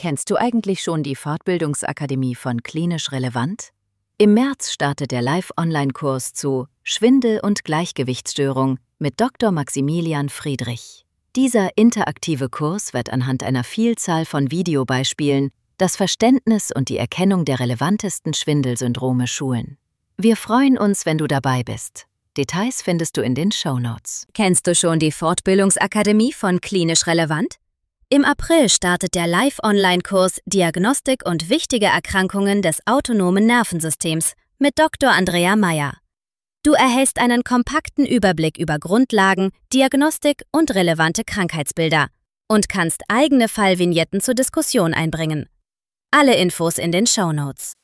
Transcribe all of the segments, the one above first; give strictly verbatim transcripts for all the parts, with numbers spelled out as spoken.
Kennst du eigentlich schon die Fortbildungsakademie von Klinisch Relevant? Im März startet der Live-Online-Kurs zu Schwindel- und Gleichgewichtsstörung mit Doktor Maximilian Friedrich. Dieser interaktive Kurs wird anhand einer Vielzahl von Videobeispielen das Verständnis und die Erkennung der relevantesten Schwindelsyndrome schulen. Wir freuen uns, wenn du dabei bist. Details findest du in den Shownotes. Kennst du schon die Fortbildungsakademie von Klinisch Relevant? Im April startet der Live-Online-Kurs Diagnostik und wichtige Erkrankungen des autonomen Nervensystems mit Doktor Andrea Meyer. Du erhältst einen kompakten Überblick über Grundlagen, Diagnostik und relevante Krankheitsbilder und kannst eigene Fallvignetten zur Diskussion einbringen. Alle Infos in den Shownotes.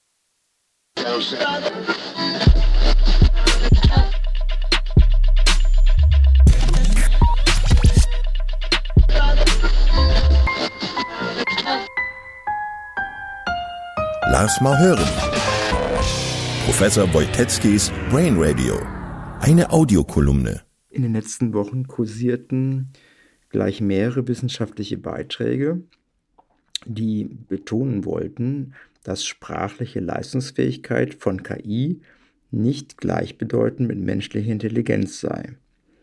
Lass mal hören. Professor Wojtecki's Brain Radio. Eine Audiokolumne. In den letzten Wochen kursierten gleich mehrere wissenschaftliche Beiträge, die betonen wollten, dass sprachliche Leistungsfähigkeit von K I nicht gleichbedeutend mit menschlicher Intelligenz sei.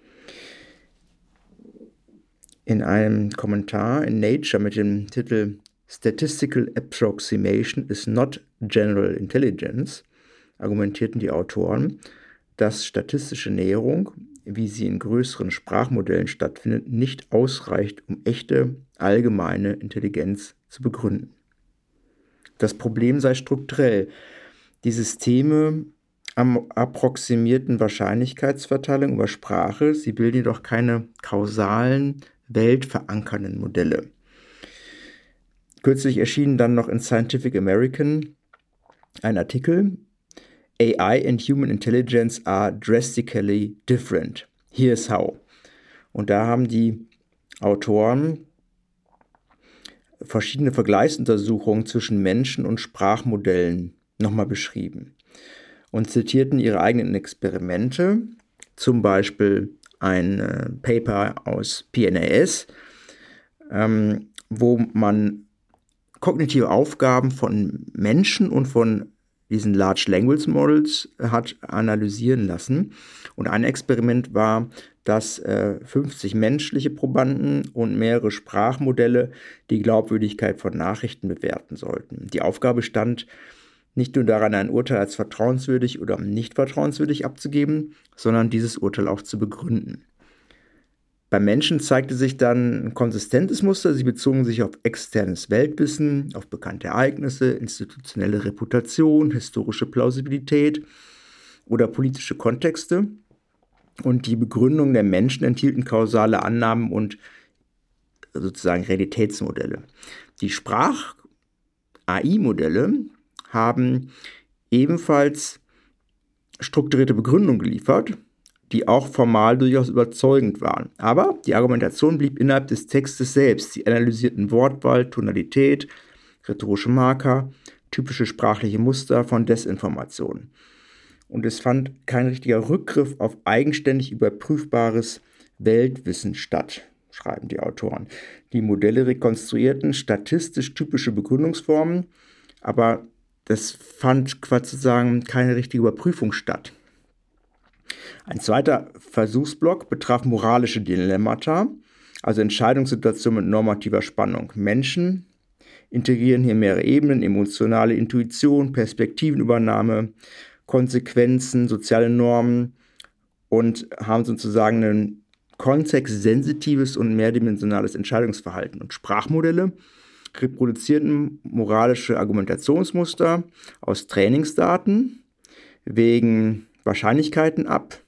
In einem Kommentar in Nature mit dem Titel Statistical Approximation is not General Intelligence argumentierten die Autoren, dass statistische Näherung, wie sie in größeren Sprachmodellen stattfindet, nicht ausreicht, um echte, allgemeine Intelligenz zu begründen. Das Problem sei strukturell. Die Systeme am approximierten Wahrscheinlichkeitsverteilung über Sprache, sie bilden jedoch keine kausalen, weltverankernden Modelle. Kürzlich erschien dann noch in Scientific American ein Artikel, A I and Human Intelligence are drastically different. Here's how. Und da haben die Autoren verschiedene Vergleichsuntersuchungen zwischen Menschen und Sprachmodellen nochmal beschrieben und zitierten ihre eigenen Experimente, zum Beispiel ein äh, Paper aus P N A S, ähm, wo man kognitive Aufgaben von Menschen und von diesen Large Language Models hat analysieren lassen. Und ein Experiment war, dass äh, fünfzig menschliche Probanden und mehrere Sprachmodelle die Glaubwürdigkeit von Nachrichten bewerten sollten. Die Aufgabe stand nicht nur daran, ein Urteil als vertrauenswürdig oder nicht vertrauenswürdig abzugeben, sondern dieses Urteil auch zu begründen. Beim Menschen zeigte sich dann ein konsistentes Muster. Sie bezogen sich auf externes Weltwissen, auf bekannte Ereignisse, institutionelle Reputation, historische Plausibilität oder politische Kontexte. Und die Begründungen der Menschen enthielten kausale Annahmen und sozusagen Realitätsmodelle. Die Sprach-A I-Modelle haben ebenfalls strukturierte Begründungen geliefert, die auch formal durchaus überzeugend waren. Aber die Argumentation blieb innerhalb des Textes selbst. Sie analysierten Wortwahl, Tonalität, rhetorische Marker, typische sprachliche Muster von Desinformation. Und es fand kein richtiger Rückgriff auf eigenständig überprüfbares Weltwissen statt, schreiben die Autoren. Die Modelle rekonstruierten statistisch typische Begründungsformen, aber das fand sozusagen keine richtige Überprüfung statt. Ein zweiter Versuchsblock betraf moralische Dilemmata, also Entscheidungssituationen mit normativer Spannung. Menschen integrieren hier mehrere Ebenen, emotionale Intuition, Perspektivenübernahme, Konsequenzen, soziale Normen und haben sozusagen ein kontextsensitives und mehrdimensionales Entscheidungsverhalten. Und Sprachmodelle reproduzierten moralische Argumentationsmuster aus Trainingsdaten, wägen Wahrscheinlichkeiten ab,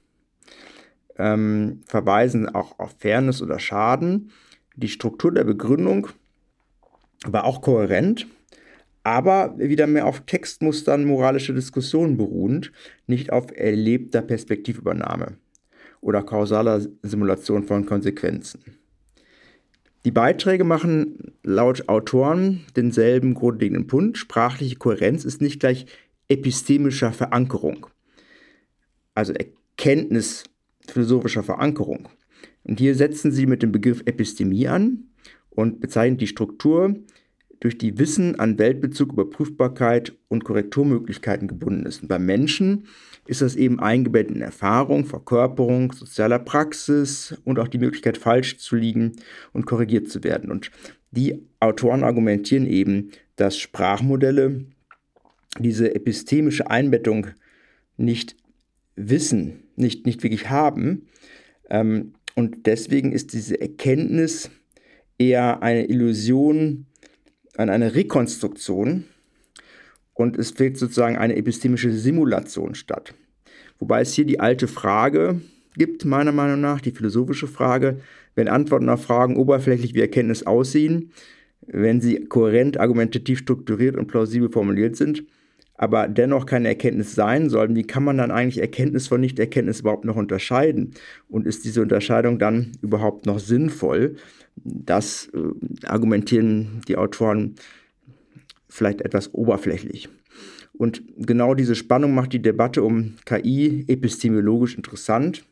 ähm, verweisen auch auf Fairness oder Schaden. Die Struktur der Begründung war auch kohärent, aber wieder mehr auf Textmustern moralische Diskussionen beruhend, nicht auf erlebter Perspektivübernahme oder kausaler Simulation von Konsequenzen. Die Beiträge machen laut Autoren denselben grundlegenden Punkt. Sprachliche Kohärenz ist nicht gleich epistemischer Verankerung, also Erkenntnis philosophischer Verankerung. Und hier setzen sie mit dem Begriff Epistemie an und bezeichnen die Struktur durch die Wissen an Weltbezug, Überprüfbarkeit und Korrekturmöglichkeiten gebunden ist. Und beim Menschen ist das eben eingebettet in Erfahrung, Verkörperung, sozialer Praxis und auch die Möglichkeit, falsch zu liegen und korrigiert zu werden. Und die Autoren argumentieren eben, dass Sprachmodelle diese epistemische Einbettung nicht wissen, nicht, nicht wirklich haben. Ähm, und deswegen ist diese Erkenntnis eher eine Illusion an eine Rekonstruktion und es findet sozusagen eine epistemische Simulation statt. Wobei es hier die alte Frage gibt, meiner Meinung nach, die philosophische Frage, wenn Antworten auf Fragen oberflächlich wie Erkenntnis aussehen, wenn sie kohärent, argumentativ strukturiert und plausibel formuliert sind, aber dennoch keine Erkenntnis sein sollten, wie kann man dann eigentlich Erkenntnis von Nicht-Erkenntnis überhaupt noch unterscheiden? Und ist diese Unterscheidung dann überhaupt noch sinnvoll? Das äh, argumentieren die Autoren vielleicht etwas oberflächlich. Und genau diese Spannung macht die Debatte um K I epistemologisch interessant.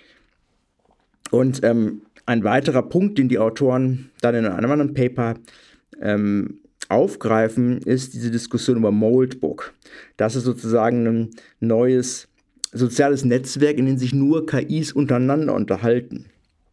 Und ähm, ein weiterer Punkt, den die Autoren dann in einem anderen Paper ähm, aufgreifen, ist diese Diskussion über Moldbook. Das ist sozusagen ein neues soziales Netzwerk, in dem sich nur K Is untereinander unterhalten.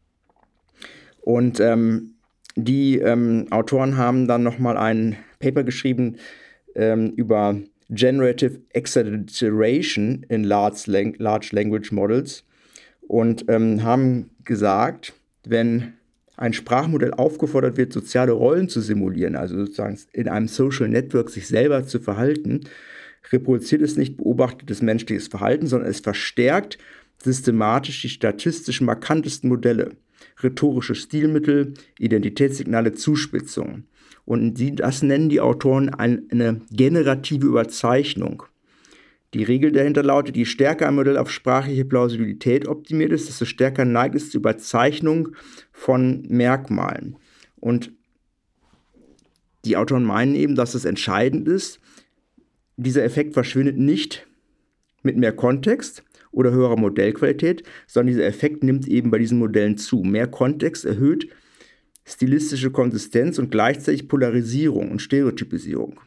Und ähm, die ähm, Autoren haben dann nochmal ein Paper geschrieben ähm, über Generative Exaggeration in Large, Lang- Large Language Models und ähm, haben gesagt, wenn ein Sprachmodell aufgefordert wird, soziale Rollen zu simulieren, also sozusagen in einem Social Network sich selber zu verhalten, reproduziert es nicht beobachtetes menschliches Verhalten, sondern es verstärkt systematisch die statistisch markantesten Modelle, rhetorische Stilmittel, Identitätssignale, Zuspitzungen. Und die, das nennen die Autoren eine generative Überzeichnung. Die Regel dahinter lautet, je stärker ein Modell auf sprachliche Plausibilität optimiert ist, desto stärker neigt es zur Überzeichnung von Merkmalen. Und die Autoren meinen eben, dass es entscheidend ist, dieser Effekt verschwindet nicht mit mehr Kontext oder höherer Modellqualität, sondern dieser Effekt nimmt eben bei diesen Modellen zu. Mehr Kontext erhöht stilistische Konsistenz und gleichzeitig Polarisierung und Stereotypisierung.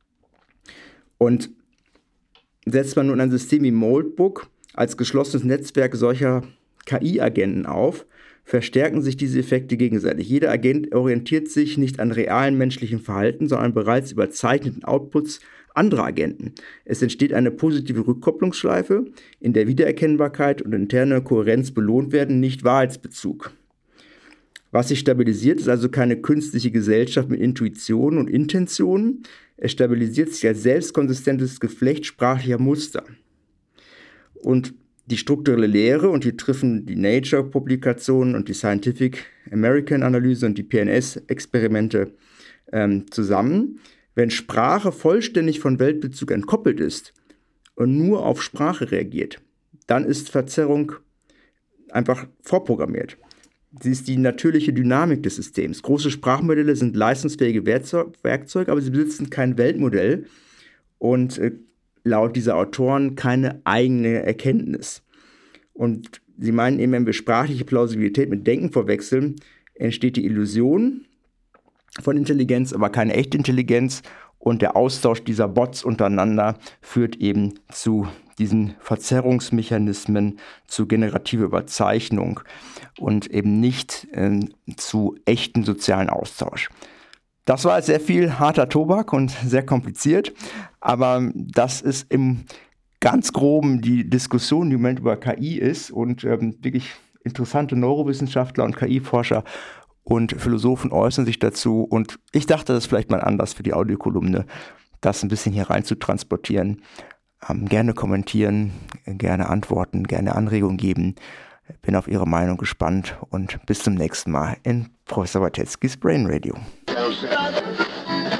Und setzt man nun ein System wie Moldbook als geschlossenes Netzwerk solcher K I-Agenten auf, verstärken sich diese Effekte gegenseitig. Jeder Agent orientiert sich nicht an realen menschlichen Verhalten, sondern an bereits überzeichneten Outputs anderer Agenten. Es entsteht eine positive Rückkopplungsschleife, in der Wiedererkennbarkeit und interne Kohärenz belohnt werden, nicht Wahrheitsbezug. Was sich stabilisiert, ist also keine künstliche Gesellschaft mit Intuitionen und Intentionen. Es stabilisiert sich als selbstkonsistentes Geflecht sprachlicher Muster. Und die strukturelle Lehre, und hier treffen die Nature-Publikationen und die Scientific American-Analyse und die P N S-Experimente ähm, zusammen. Wenn Sprache vollständig von Weltbezug entkoppelt ist und nur auf Sprache reagiert, dann ist Verzerrung einfach vorprogrammiert. Sie ist die natürliche Dynamik des Systems. Große Sprachmodelle sind leistungsfähige Werkzeuge, aber sie besitzen kein Weltmodell und äh, laut dieser Autoren keine eigene Erkenntnis. Und sie meinen eben, wenn wir sprachliche Plausibilität mit Denken verwechseln, entsteht die Illusion von Intelligenz, aber keine echte Intelligenz. Und der Austausch dieser Bots untereinander führt eben zu diesen Verzerrungsmechanismen, zu generativer Überzeichnung und eben nicht äh, zu echten sozialen Austausch. Das war sehr viel harter Tobak und sehr kompliziert, aber das ist im ganz Groben die Diskussion, die im Moment über K I ist, und ähm, wirklich interessante Neurowissenschaftler und K I-Forscher und Philosophen äußern sich dazu, und ich dachte, das ist vielleicht mal anders für die Audiokolumne, das ein bisschen hier rein zu transportieren. Ähm, gerne kommentieren, gerne antworten, gerne Anregungen geben. Bin auf Ihre Meinung gespannt und bis zum nächsten Mal in Professor Wojtecki's Brain Radio.